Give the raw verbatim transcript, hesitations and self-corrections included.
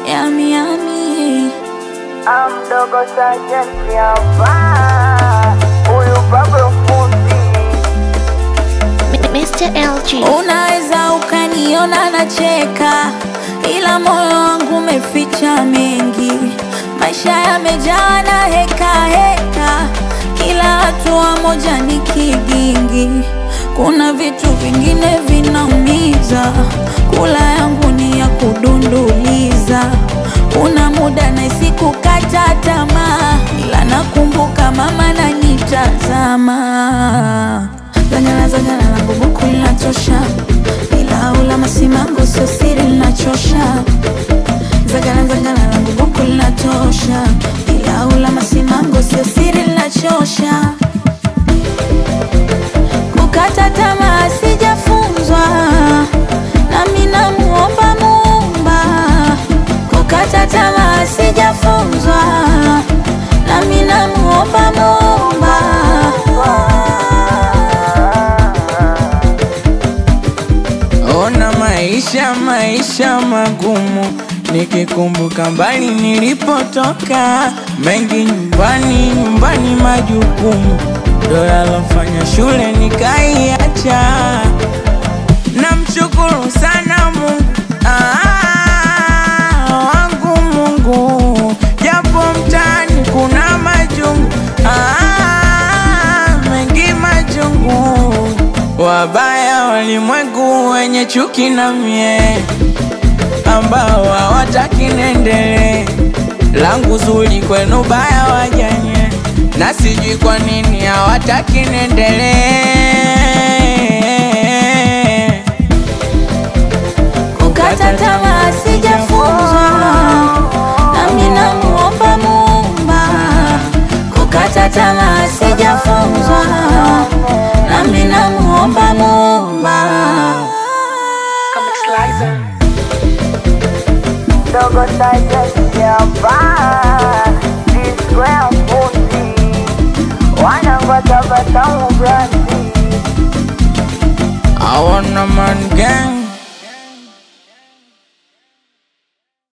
yummy yummy. Amdogo sajenti hapa, huyu Pablo fundi. mister L G. Unaweza ukaniona nacheka, ila moyo wangu umeficha mengi. Maisha yamejaa na heka heka, kila hatua moja ni kigingi. Kuna vitu vingine vinaumiza, kula yangu ni ya kudunduliza. Kuna muda nahisi kukata tamaa, ila nakumbuka mama ananitazama. Zanyana zanyana langu buku linatosha, ila ula masimangu sio siri linachosha. Zagana zagana langu buku linatosha, ila ula masimangu sio siri linachosha. Kukata tamaa sijafunzwa, nami namuomba Muumba. Kukata tamaa sijafunzwa, nami namuomba Muumba. Ona maisha maisha magumu, nikikumbuka mbali nilipotoka. Mengi nyumbani nyumbani majukumu, ndo yalofanya shule nikaiacha. Namshukuru sana Mungu, ah, wangu Mungu. Japo mtaani kuna majungu, ah, mengi majungu. Wabaya walimwengu wenye chuki na mie, ambao hawataki niendelee. Langu zuri kwenu baya wajanye, na sijui kwa nini hawataki niendelee. Kukata tamaa sijafunzwa, nami namuomba Muumba. Kukata tamaa sijafunzwa, nami namuomba Muumba. Dogo sajenti hapa, Square fundi. Wanangoja batamu brandi. I want a man gang.